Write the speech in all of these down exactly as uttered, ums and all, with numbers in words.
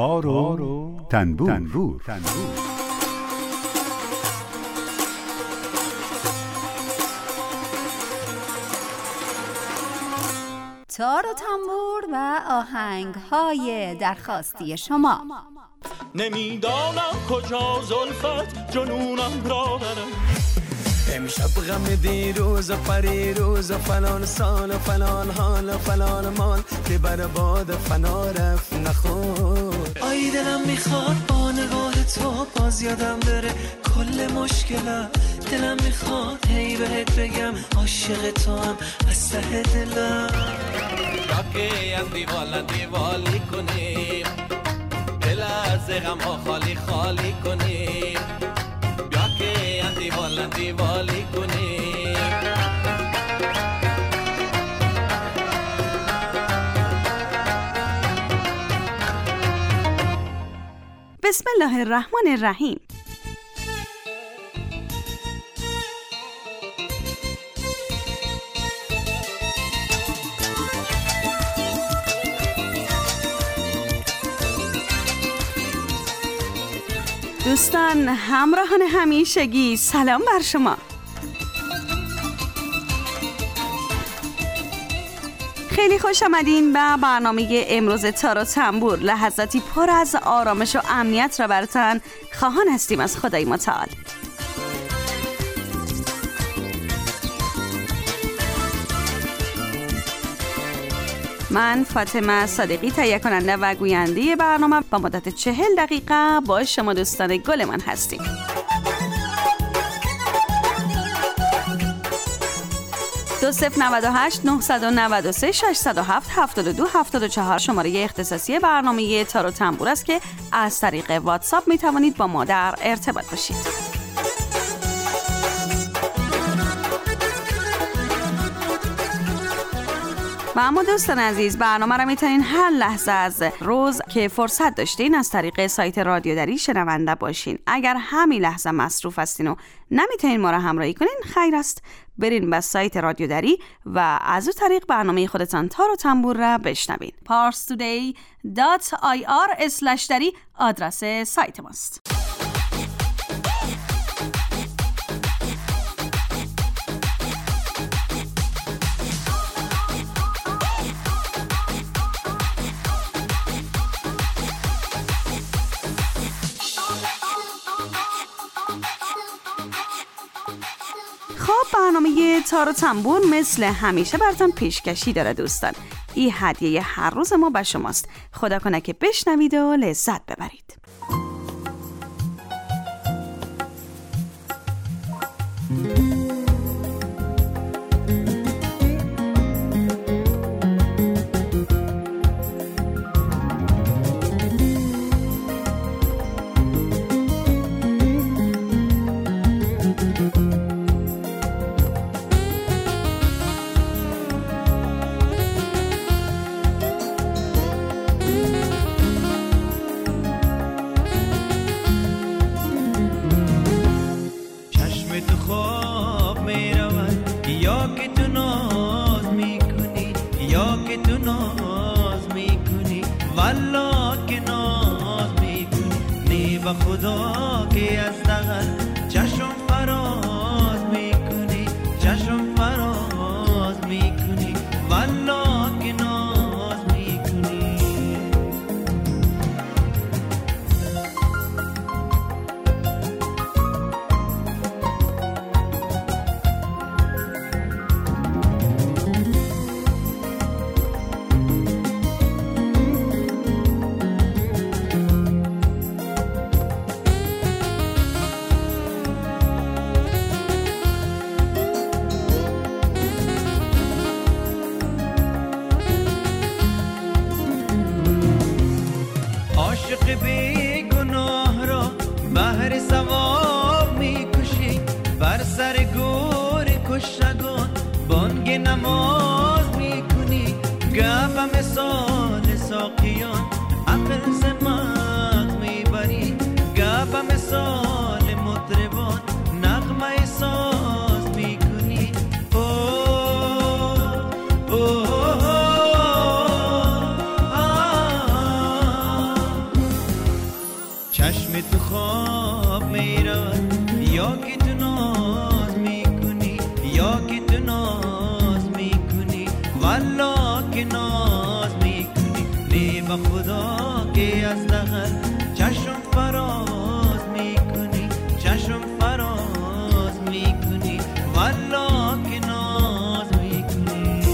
تار و تنبور. تار و تنبور و آهنگ‌های درخواستی شما. نمیدانم کجا زلفت جنونم را برم، امشب غم دیروز و پریروز و فلان سال و فلان حال و فلان مال که بر باد فنا رفت نخور. آی دلم میخواد با نگاه تو باز یادم بره کل مشکلم، دلم میخواد هی بهت بگم عاشق تو هم از ته دلم. راکه هم دیوالا دیوالی کنیم، دل از غم ها خالی خالی کنیم، بیا که هم دیوالا دیوالی کنیم. بسم الله الرحمن الرحیم. دوستان همراهان همیشگی، سلام بر شما. خیلی خوش آمدین به برنامه امروز تار و تنبور. لحظاتی پر از آرامش و امنیت را براتون خواهان هستیم از خدای متعال. من فاطمه صادقی تهیه کننده و گوینده برنامه با مدت چهل دقیقه با شما دوستان گل من هستیم. دو صفر نود و هشت نه نه سه شش صفر هفت هفت دو هفت چهار شماره اختصاصی برنامه تار و تنبور است که از طریق واتساپ می توانید با ما در ارتباط باشید. و اما دوستان عزیز، برنامه را میتونین هر لحظه از روز که فرصت داشتین از طریق سایت رادیو دری شنونده باشین. اگر همین لحظه مصروف هستین و نمیتونین ما را همراهی کنین، خیر است، برین به سایت رادیو دری و از اون طریق برنامه خودتان تار و تنبور را بشنوین. پارس تودی دات آی آر اسلش دری آدرس سایت ماست. برنامه تار و تنبور مثل همیشه براتون پیشکشی داره دوستان. این هدیه هر روز ما به شماست. خدا کنه که بشنوید و لذت ببرید. خدا که از دغل چشم فراز میکنی، چشم فراز میکنی، والله که ناز میکنی. بی گناه را بهر ثواب میکشی، بر سر گور کشتگان بانگ نماز میکنی. گپ مثال ساقیان عقل زمق میبری، گپ مثال مطربان نغمه ساز میکنی. اوه اوه خواب میرود یا که تو ناز میکنی یا که تو ناز میکنی والله که ناز میکنی نی به خدا که از دهر چشم فراز میکنی چشم فراز میکنی والله که ناز میکنی.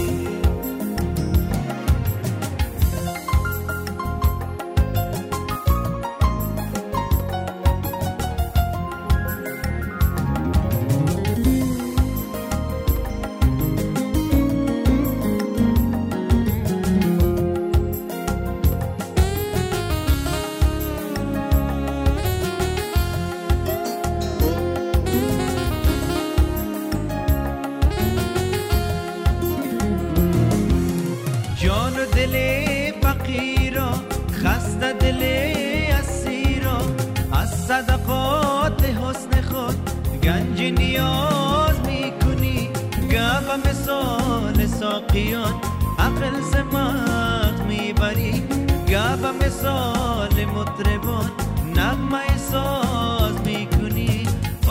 جان و دل فقیرا خسته دل اسیرا از صدقات حسن خود گنج نیاز میکنی گپ مثال ساقیان عقل زمخ میبری گپ مثال مطربان نغمه ساز میکنی.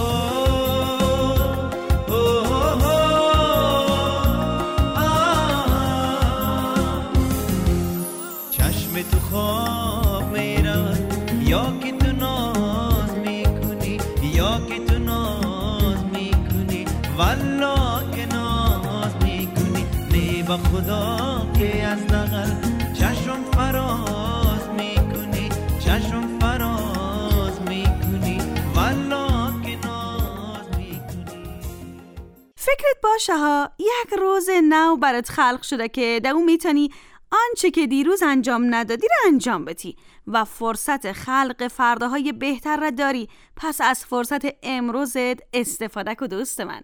تو خواب میرود یا که تو ناز میکنی یا که تو ناز میکنی والله که ناز میکنی نی به خدا که از دغل چشم فراز میکنی چشم فراز میکنی والله که ناز میکنی. فکرت باشه ها یک روز نو برات خلق شده که در اون میتونی آنچه که دیروز انجام ندادی رو انجام بدی و فرصت خلق فرداهای بهتر را داری. پس از فرصت امروزت استفاده کن دوست من.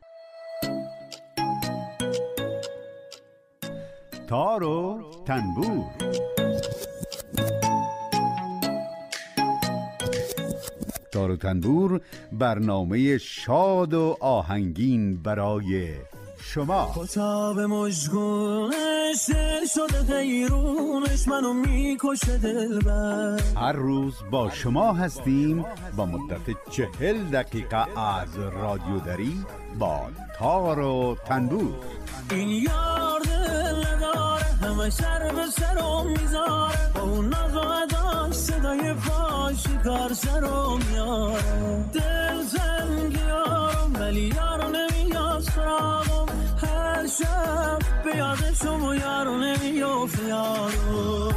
تار و تنبور. تار و تنبور برنامه شاد و آهنگین برای شما. کتاب مشگونش دل شده غیرونش منو میکشه دلبر. هر روز با شما هستیم با مدت چهل دقیقه از رادیو دری با تار و تنبور. این یار دل نداره همه سر به سرم میذاره با اون ناز و اداش صدای فاشی کار سرم میاره. دل زنگی یارم ولی یارو نمیاد سراغم هر شب به یادشم و یارو نمیافت یارو.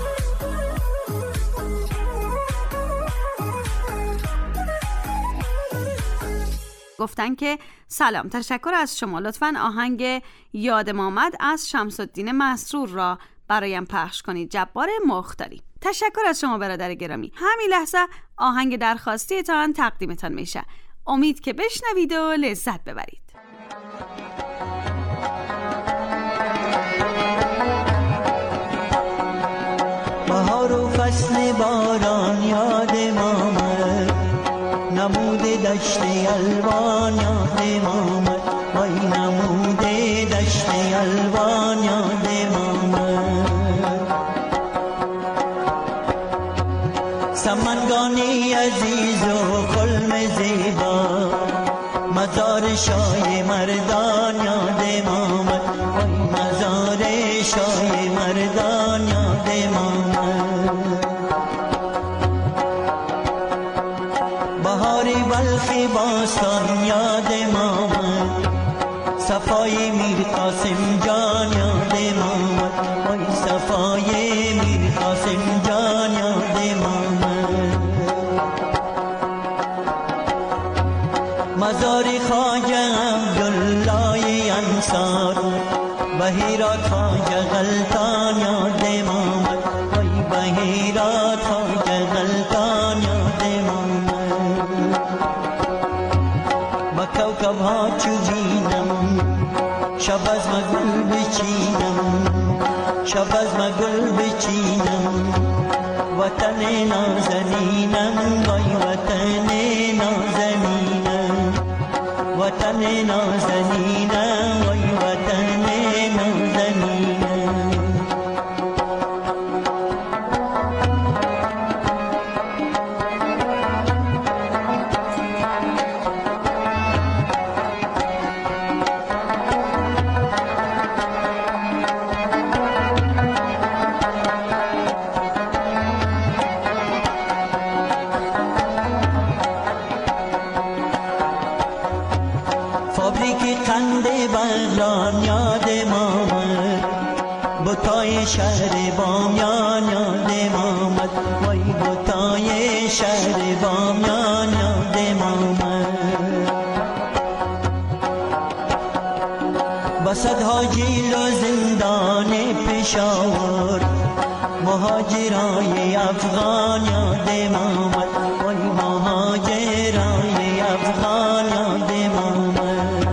گفتن که سلام، تشکر از شما، لطفاً آهنگ یادم آمد از شمس الدین مسرور را برایم پخش کنید. جبار مختاری. تشکر از شما برادر گرامی. همین لحظه آهنگ درخواستیتان تقدیمتان میشه. امید که بشنوید و لذت ببرید. بهار و فصل باران یادم آمد، نمود دشت الوان یادم آمد، وای نمود دشت الوان یادم آمد. سمنگانی عزیز و خلم زیبا، مزار شای مردان یادم آمد، وای مزار شای مردان یادم آمد. بهاری بلخی باستان یادم آمد، صفای میر قاسم جان یادم آمد، وای صفای میر قاسم جان یادم آمد. مزاری خواجه عبدالله انصار، بهیرات خواجه غلطان یادم آمد، وای بهیرات خواجه غلطان یادم آمد. با کوکب ها چوبینم، شب از مگل بچینم، شب از مگل بچینم، وطن نازنینم، وای وطن نازنینم، وطن نازنینم، وای وطن نازنینم. تاریک قند بغلان یادم آمد، بتای شهر بامیان یادم آمد، وای بتای شهر بامیان یادم آمد. با صدها جیل و زندان پشاور مهاجرای افغان یادم آمد، وای مهاجرای افغان یادم آمد.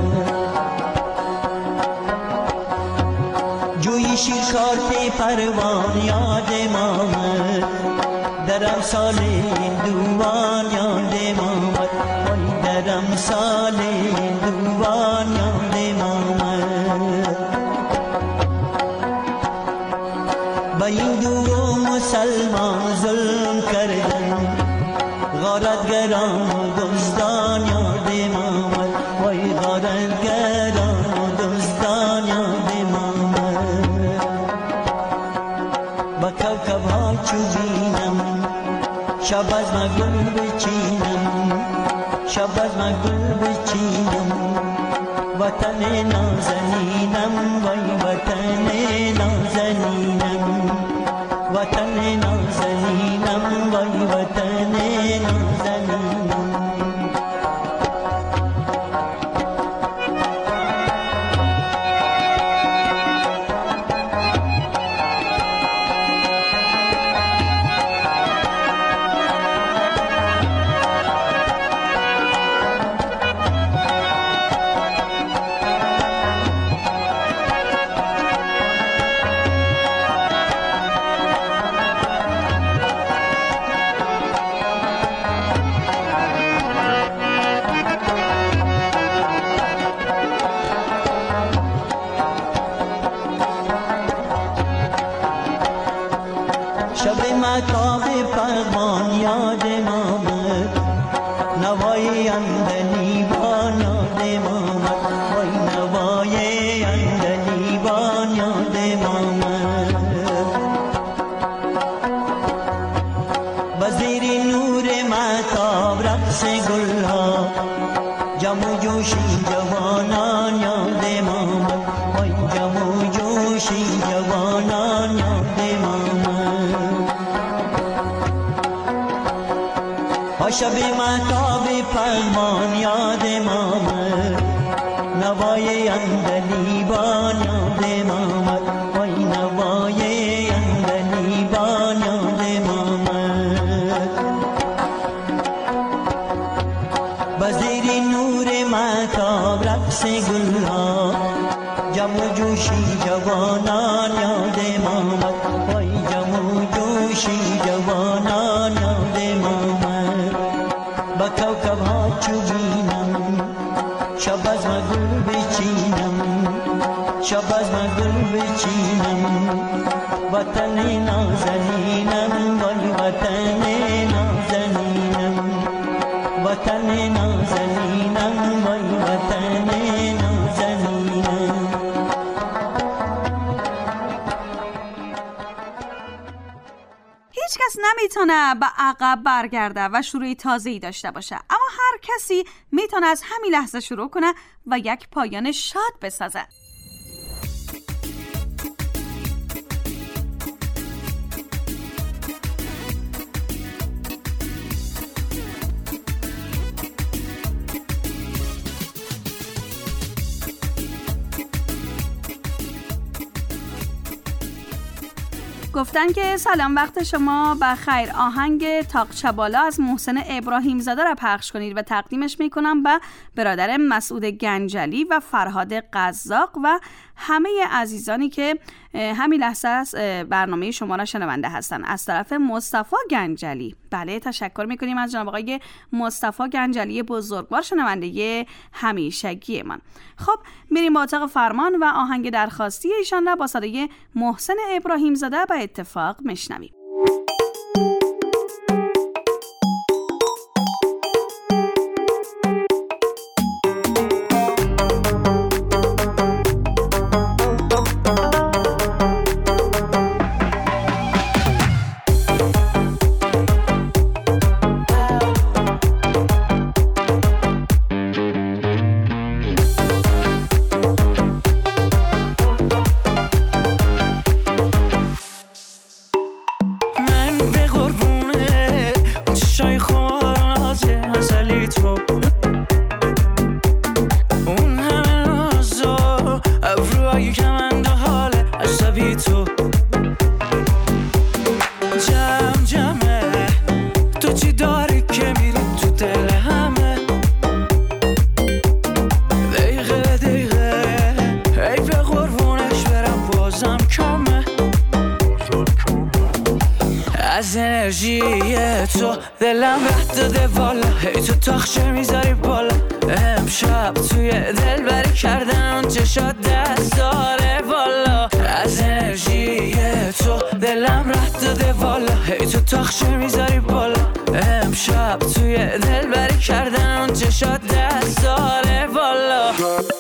جوی شکار پی پروان یادم آمد، در امثال هندوان یادم آمد، وای در امثال هندوان یادم آمد. با هندو و مسلمان ظلم کردن، غارتگران و دزدان یادم آمد، وای غارتگران و دزدان یادم آمد. با کوکب ها چوبینم، شب از ما گل بچینم، شب از ما گل بچینم. وطن نازنینم، وای وطن نازنینم، وطن نازنینم، وای وطن نازنینم. شب مطاب پروان یادم آمد، نوای اندلیبان یادم آمد، وای نوای اندلیبان یادم آمد. وزیر نور مطاب رقص گلها، جم و جوشی جوانان یادم آمد، وای جم و جوشی جوانان یادم آمد. شب مطاب پروان یادم آمد، نوای اندلیبان یادم آمد، وای نوای اندلیبان یادم آمد. وزیر نور مطاب رقص گلها، جم و جوشی جوانان یادم آمد، وای جم و جوشی جوانان یادم آمد. با کوکب ها چوبینم، شب از ما گل بچینم، شب از ما گل بچینم. وطن نازنینم، وای وطن نازنینم، وطن نازنینم، وای وطن نازنینم. هیچ کس نمیتونه به عقب برگرده و شروع تازه‌ای داشته باشه، اما هر کسی میتونه از همین لحظه شروع کنه و یک پایان شاد بسازه. گفتن که سلام وقت شما بخیر، آهنگ تاقچه بالا از محسن ابراهیم زاده را پخش کنید و تقدیمش میکنم به برادر مسعود گنجلی و فرهاد قزاق و همه عزیزانی که همین لحظه از برنامه شما را شنونده هستن. از طرف مصطفی گنجلی. بله، تشکر میکنیم از جناب آقای مصطفی گنجلی بزرگوار، شنونده همیشگی من. خب میریم با اتاق فرمان و آهنگ درخواستی ایشان را با صدای محسن ابراهیم زاده به اتفاق میشنویم. تو دلم رفت داده والا، هی تو تاخچه میذاری بالا. امشب توی دل بری کردن چشات دست داره والا. از انرژی تو دلم رفت داده والا، هی تو تاخچه میذاری بالا. امشب توی دل بری کردن چشات دست داره والا.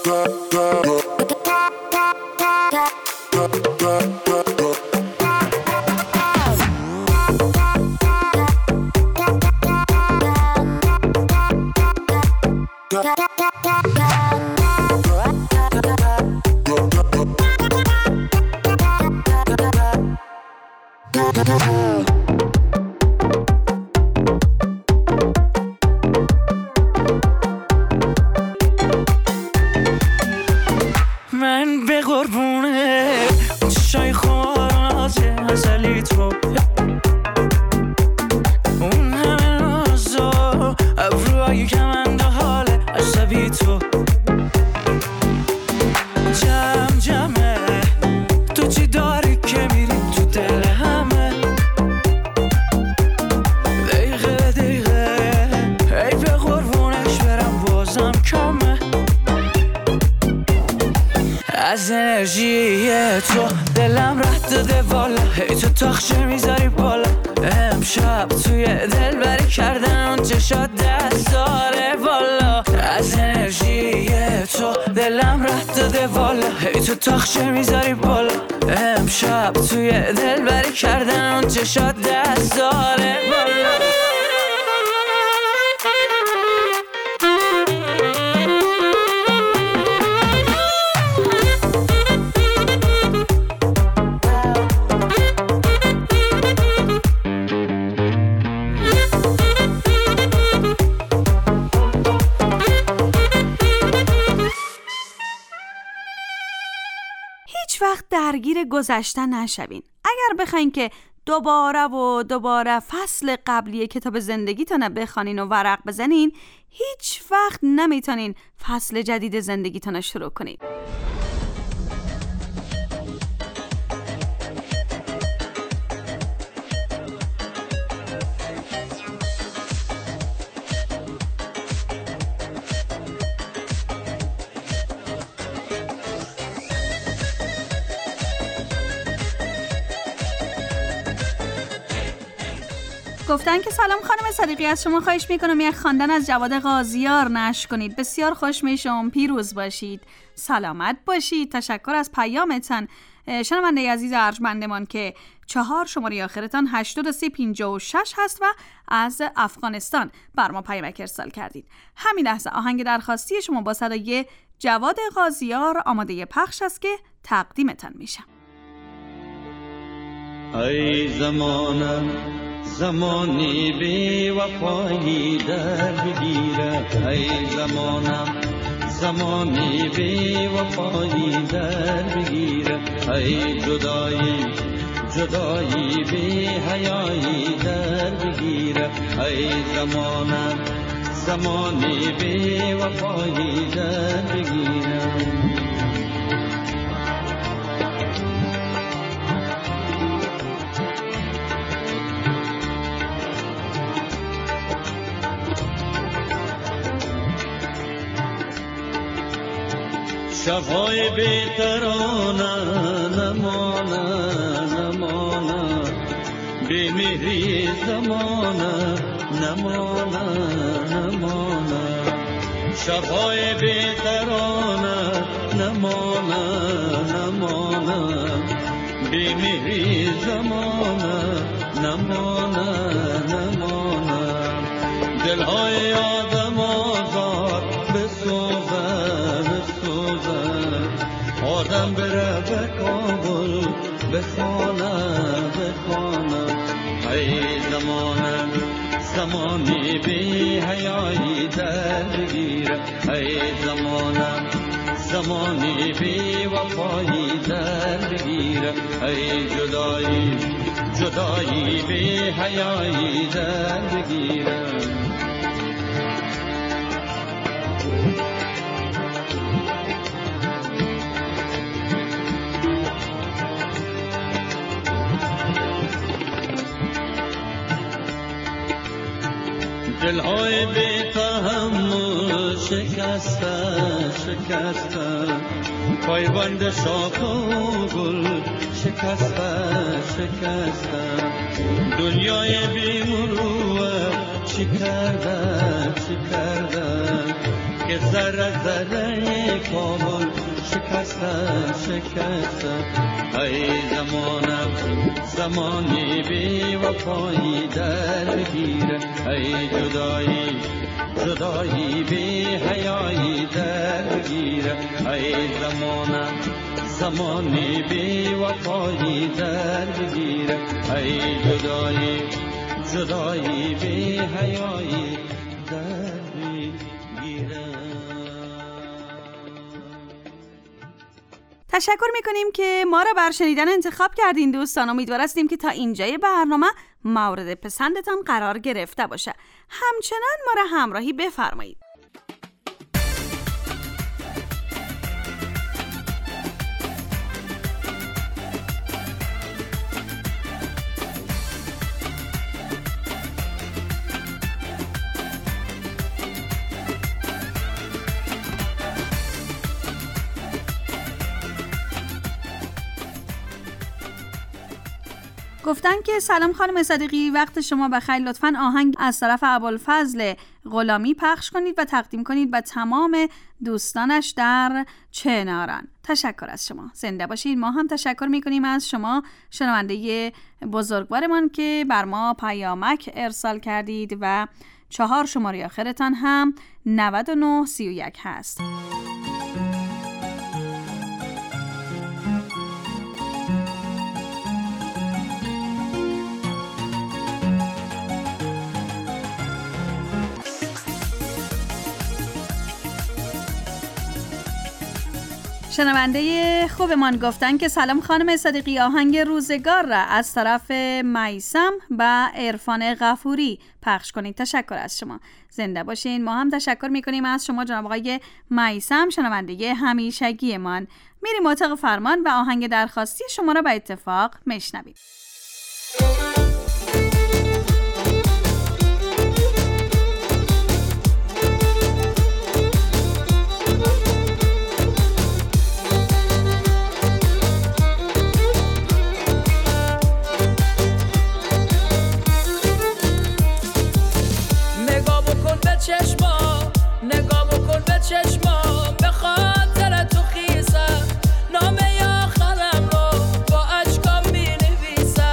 من به قربونه چشای خمارناز ازلی تو، اون همه نازو ابروهای کمند و حال عصبی تو. جمع جمعه تو چی داری که میری تو دل همه؟ دقیقه دقیقه ای به قربونش برم بازم کمه. از انرژی تو دلم رفت داده والا، هی تو تاخچه میذاری بالا. امشب توی دل بری کردن چشات دست داره والا. از انرژی تو دلم رفت داده والا، هی تو تاخچه میذاری بالا. امشب توی دل بری کردن چشات دست داره والا. هیچ وقت درگیر گذشتن نشوین. اگر بخواین که دوباره و دوباره فصل قبلی کتاب زندگیتون بخوانین و ورق بزنین، هیچ وقت نمیتونین فصل جدید زندگیتون شروع کنین. گفتن که سلام خانم صدیقی، از شما خواهش میکنم یک خواندن از جواد غازیار نشر کنید. بسیار خوش میشم. پیروز باشید، سلامت باشید. تشکر از پیامتان. شنونده عزیز ارجمندمان که چهار شماره آخرتان هشتاد و سه پنجاه و شش هست و از افغانستان بر ما پیامک ارسال کردید. همین لحظه آهنگ درخواستی شما با صدای جواد غازیار آماده پخش است که تقدیمتان میشم. ای زمانم زمانی بی وفایی در بگیرد، ای زمانم زمانی بی وفایی در بگیرد. ای جدایی جدایی بی حیایی در بگیرد. ای زمانم زمانی بی وفایی در بگیرد. شب‌های بی‌ترانه نمانه نمانه، بی‌مهری زمانه نمانه نمانه. شب‌های بی‌ترانه نمانه نمانه، بی‌مهری زمانه نمانه نمانه. دل‌های آدم آزاد بسوزه آدم بره به کابل بخانه بخانه. ای زمانم زمانی بی حیایی در بگیره. ای زمانم زمانی بی وفایی در بگیره. ای جدایی جدایی بی حیایی در بگیره. شکستن شکستن پایبند شاخ و گل شکستن شکستن دنیای بی‌مروت چی کردن چی کردن که ذره ذره کامل شکستن شکستن ای زمانم زمانی بی وفایی درگیره ای جدایی جدایی بی حیایی درگیره ای زمانم زمانی بی وفایی درگیره ای جدایی جدایی بی حیایی درگیره. تشکر میکنیم که ما را بر شنیدن انتخاب کردین دوستان. امیدوار هستیم که تا اینجای برنامه مورد پسندتان قرار گرفته باشه. همچنان ما را همراهی بفرمایید. گفتن که سلام خانم صدیقی، وقت شما بخیر. لطفاً آهنگ از طرف ابوالفضل غلامی پخش کنید و تقدیم کنید به تمام دوستانش در چناران. تشکر از شما، زنده باشید. ما هم تشکر میکنیم از شما شنونده بزرگوارمان که بر ما پیامک ارسال کردید و چهار شماره آخرتان هم نود و نه سی و یک هست. شنونده خوبمان گفتن که سلام خانم صدیقی، آهنگ روزگار را از طرف میثم و عرفان غفوری پخش کنید. تشکر از شما، زنده باشین. ما هم تشکر میکنیم از شما جناب آقای میثم، شنونده همیشگی من. میریم اتاق فرمان و آهنگ درخواستی شما را به اتفاق میشنویم. چشما نگاه بکن به چشما، به خاطر تو خیسم نامه آخرم رو با اشکام می نویسم.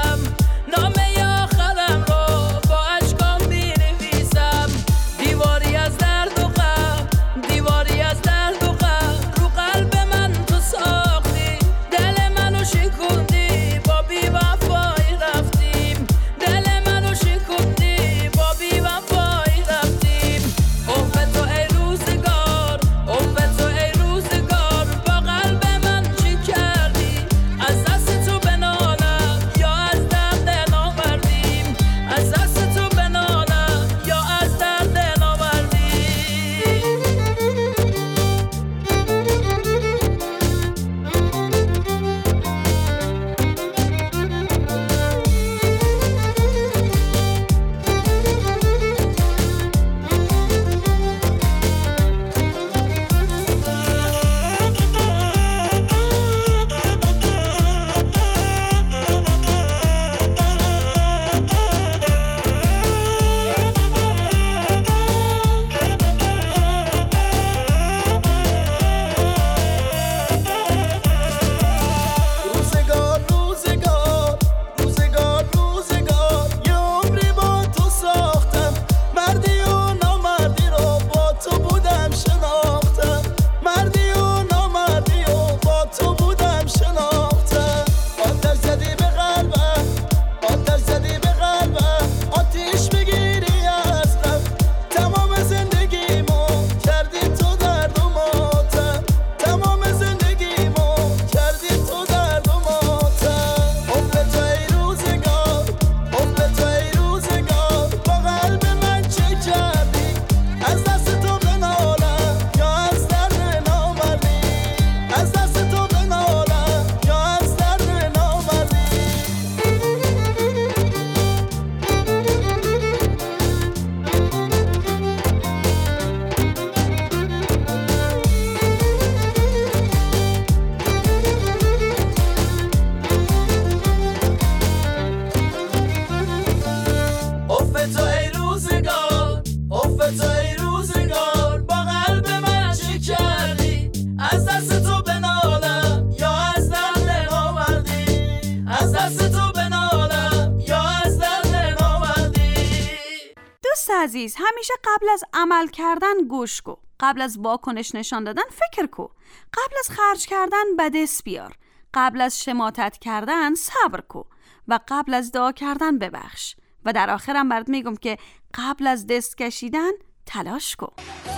عزیز، همیشه قبل از عمل کردن گوش کو، قبل از واکنش نشان دادن فکر کو، قبل از خرج کردن به دست بیار، قبل از شماتت کردن صبر کو و قبل از دعا کردن ببخش. و در آخرم برات میگم که قبل از دست کشیدن تلاش کو.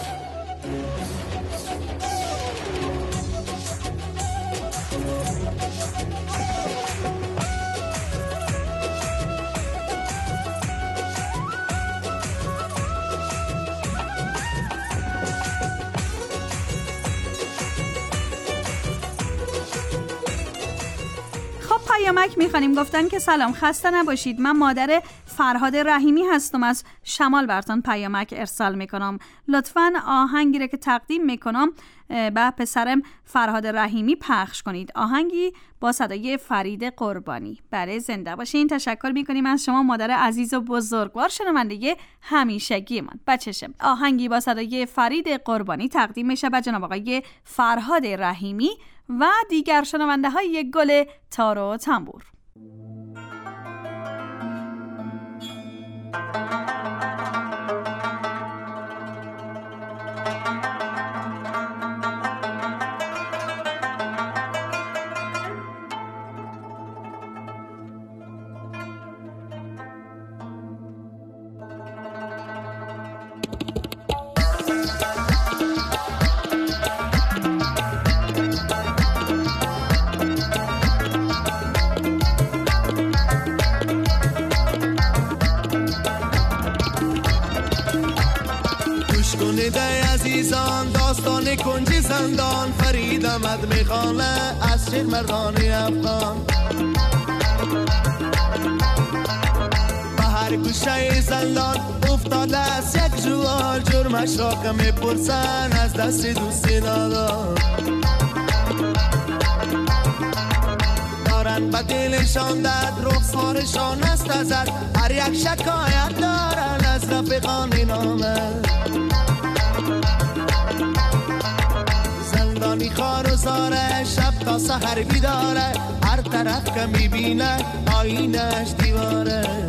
پیامک میخوانیم. گفتن که سلام، خسته نباشید، من مادر فرهاد رحیمی هستم، از شمال براتون پیامک ارسال میکنم. لطفاً آهنگی را که تقدیم میکنم به پسرم فرهاد رحیمی پخش کنید، آهنگی با صدای فرید قربانی. برای زنده باشین. تشکر میکنیم از شما مادر عزیز و بزرگوار، شنونده همیشگی من. بچشم آهنگی با صدای فرید قربانی تقدیم میشه به جناب آقای فرهاد رحیمی و دیگر شنونده های گل تار و تنبور. عزیزان داستان کنج زندان، فرید آمد میخوانه از شیر مردان افغان. به هر گوشه زندان افتاده است یک جوار، جرمش را که میپرسن از دست دوستی دادان. دارن به دلشان درد، رخسارشان است ازد، هر یک شکایت دارن از رفیقان نامه. زندانی خار و زاره، شب تا سحر بیداره، هر طرف که میبینه آینش دیواره.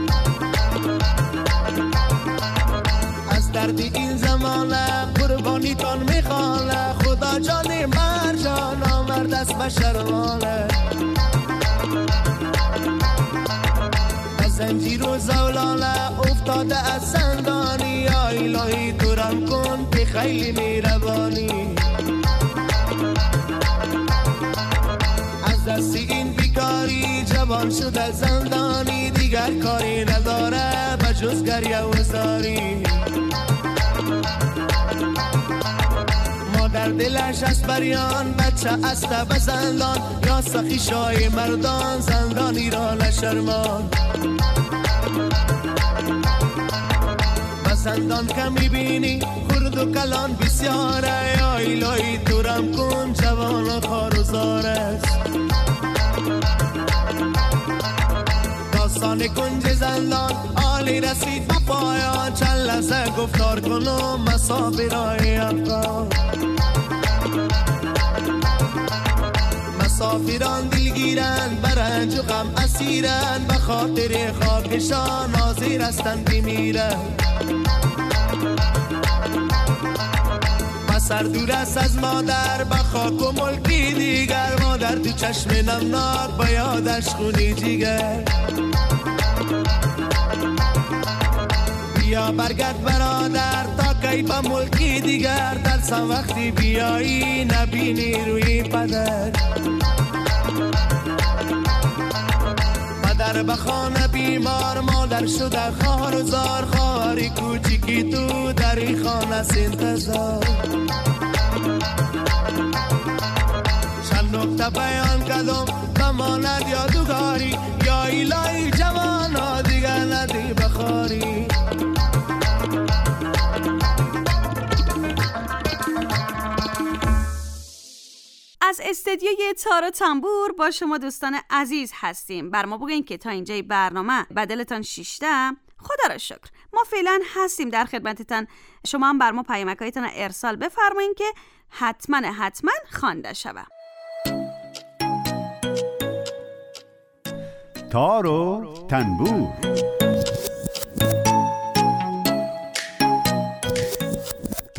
از درد این زمانه قربانی تان میخوانه، خدا جان مرجان آمرد است به شرمانه. از زنجیر و زولانه افتاده از زندانی، یا الهی دورم کن که خیلی میربانی. از دست این بیکاری جوان شده زندانی، دیگر کاری نداره به جز گریه و زاری. مادر دلش از بریان، بچه است به زندان، یا سخی شای مردان زندانی را نشرمان. به زندان که میبینی خرد و کلان بسیاره، یا الهی دورم کن جوان و خار و زار است. داستان کنج زندان عالی رسید به پایان، چند لحظه گفتار کنم مسافرای افغان. مسافران دلگیرن، برنج و غم اسیرن، به خاطر خاکشان حاضر هستن بمیرن. پسر دور است از مادر، به خاک و ملکی دیگر، مادر تو چشم نمناک به یادش خونی جیگر. بیا برگرد برادر تا کی به ملکی دیگر، درسم وقتی بیایی نبینی روی پدر. پدر به خانه بیمار، مادر شده خوار و زار، خواری کوچیکی تو در این خانه است انتظار. چند نکته بیان کردم بماند یادگاری، یا الهی جوانا دیگر ندی بخاری. از استدیوی تار و تنبور با شما دوستان عزیز هستیم. بر ما بگین که تا اینجای برنامه بدلتان شیشته. خدا را شکر ما فعلا هستیم در خدمتتان. شما هم بر ما پیامک‌هایتان ارسال بفرمایید که حتما حتما خوانده شود. تار و تنبور.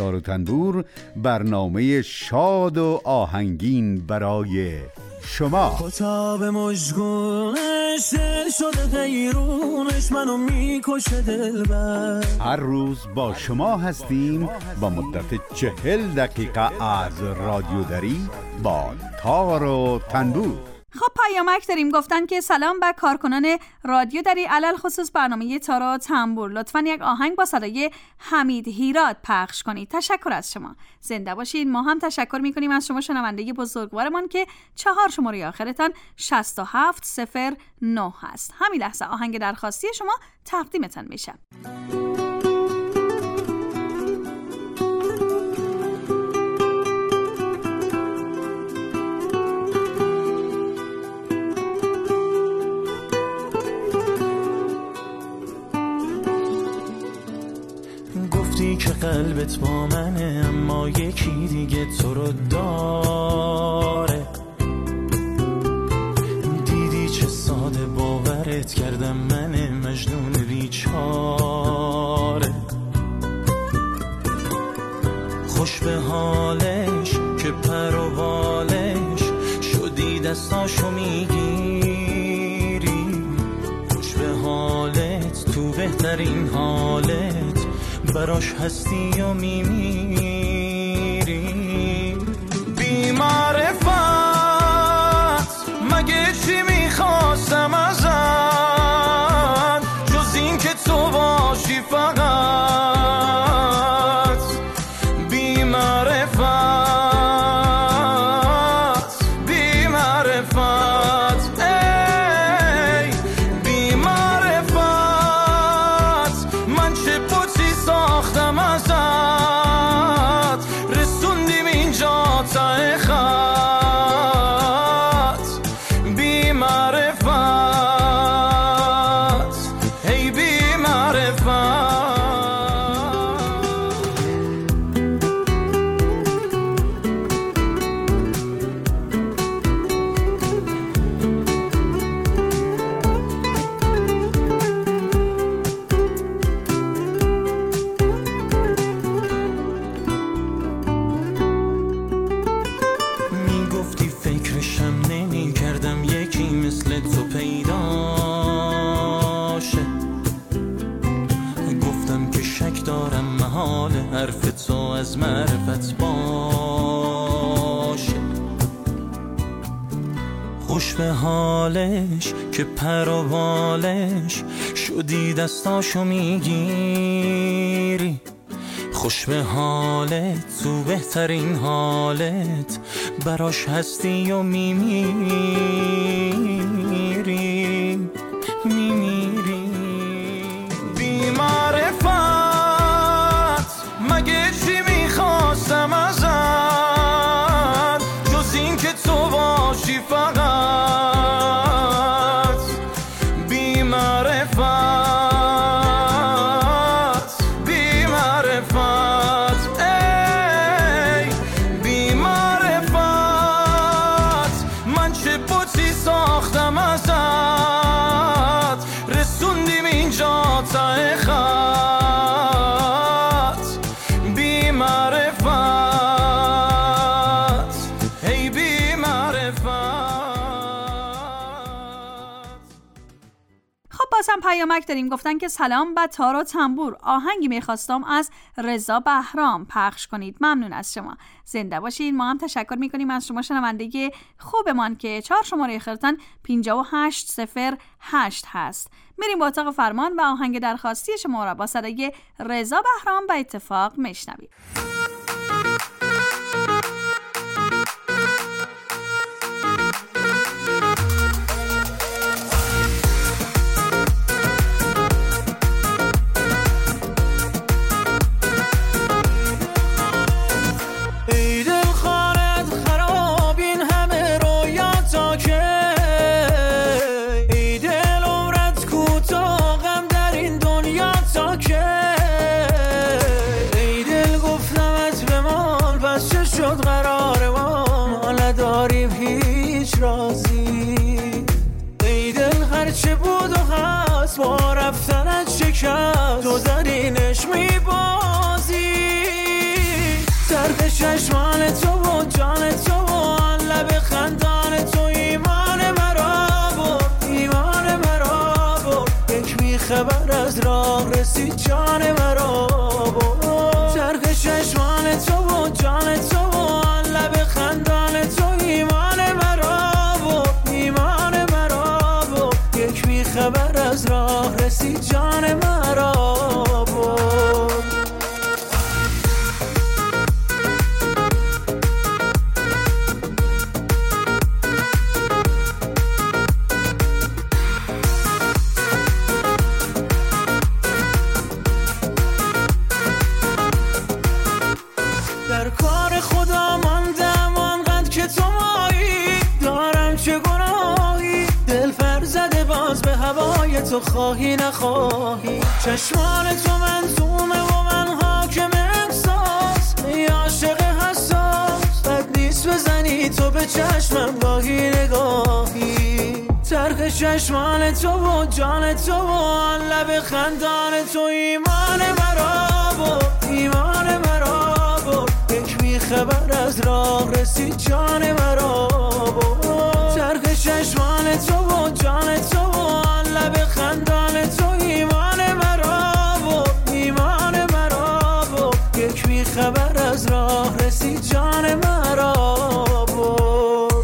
تار و تنبور برنامه شاد و آهنگین برای شما. کتاب مشگونش دل شده غیرونش منو میکشه دلبر. هر روز با شما هستیم با مدت چهل دقیقه از رادیودری با تار و تنبور. خب پیامک داریم، گفتن که سلام به کارکنان رادیو دری، علل خصوص برنامه تار و تنبور، لطفاً یک آهنگ با صدای حمید هیراد پخش کنید. تشکر از شما، زنده باشید. ما هم تشکر میکنیم از شما شنونده بزرگوارمان که چهار شماره آخرتان شصت و هفت صفر نه هست. همین لحظه آهنگ درخواستی شما تقدیمتان میشه. که قلبت با منه اما یکی دیگه تو رو داره. دیدی چه ساده باورت کردم من مجنون بیچاره. خوش به حالش که پر و بالش شدی دستاشو میگیری. خوش به حالت تو بهترین حالت براش هستی و میمیری. بی‌معرفت مگه چی میخواستم ازت جز این که تو باشی فقط. بی‌معرفت بی‌معرفت ای بی‌معرفت من چه پوچی ساختم ازت رسوندیم اینجا ته خط. بی‌معرفت ای بی‌معرفت. حرف تو از معرفت باشه. خوش به حالش که پر و بالش شدی دستاشو میگیری. خوش به حالت تو بهترین حالت براش هستی و میمیری میمیری. بی‌معرفت مگه چی میخواستم ازت جز این که تو باشی فقط. بی‌معرفت بی‌معرفت ای بی‌معرفت من چه بوتی ساختم ازت رسوندیم اینجا ته خط. هم پیامک داریم، گفتن که سلام به تار و تنبور، آهنگی میخواستم از رضا بهرام پخش کنید. ممنون از شما، زنده باشید. ما هم تشکر میکنیم از شما شنونده خوبمان که چهار شماره آخرتان پنجاه و هشت صفر هشت هست. میریم با اتاق فرمان و آهنگ درخواستی شما را با صدای رضا بهرام به اتفاق میشنوید. چه بود و هست با رفتنت شکست تو در اینش میبازی. چرخ چشمان تو و جان تو و لب خندان تو ایمان مرا بود، ایمان مرا بود. یک بیخبر از راه رسید جان مرا بود. چرخ چشمان تو و جان تو و لب خندان تو ایمان مرا بود، ایمان مرا بود. یک بیخبر از راه رسید جان مرا بود. در کار خدا ماندم آنقدر که تو مایی، دارم چه گناهی دل پر زده باز به هوای تو، خواهی نخواهی. چشمان تو منظومه و من حاکم احساس، ای عاشق حساس بد نیست بزنی تو به چشمم گاهی نگاهی. چرخ چشمان تو و جان تو و لب خندان تو ایمان مرا بود، ایمان مرا بود. یک بیخبر از راه رسید جان مرا بود. چرخ چشمان تو و جان تو و لب خندان تو ایمان مرا بود، ایمان مرا بود. یک بیخبر از راه رسید جان مرا بود.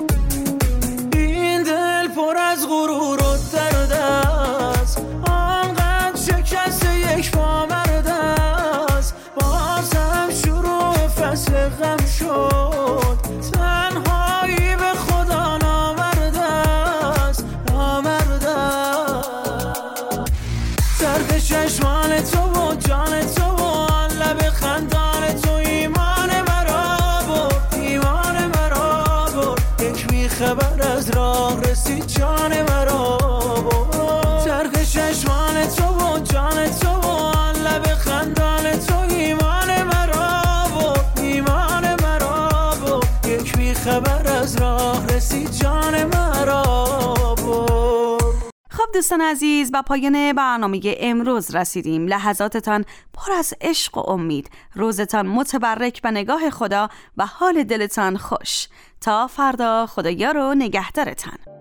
این دل پر از غرور و درد است، آنقدر شکست یک پامرد است. بازم شروع فصل غم شد، تنهایی به خدا نامرد است، نامرد است. چرخ چشمان تو و جان تو و لب خندان تو ایمان مرا بود، ایمان مرا بود. یک بیخبر از راه رسید جان مرا بود. چرخ چشمان تو و جان تو و لب خندان تو ایمان مرا بود، ایمان مرا بود. یک بیخبر از راه رسید جان مرا بود. خب دوستان عزیز، با پایان برنامه امروز رسیدیم. لحظاتتان پر از عشق و امید، روزتان متبرک به نگاه خدا و حال دلتان خوش. تا فردا، خدایا رو نگهدارتان.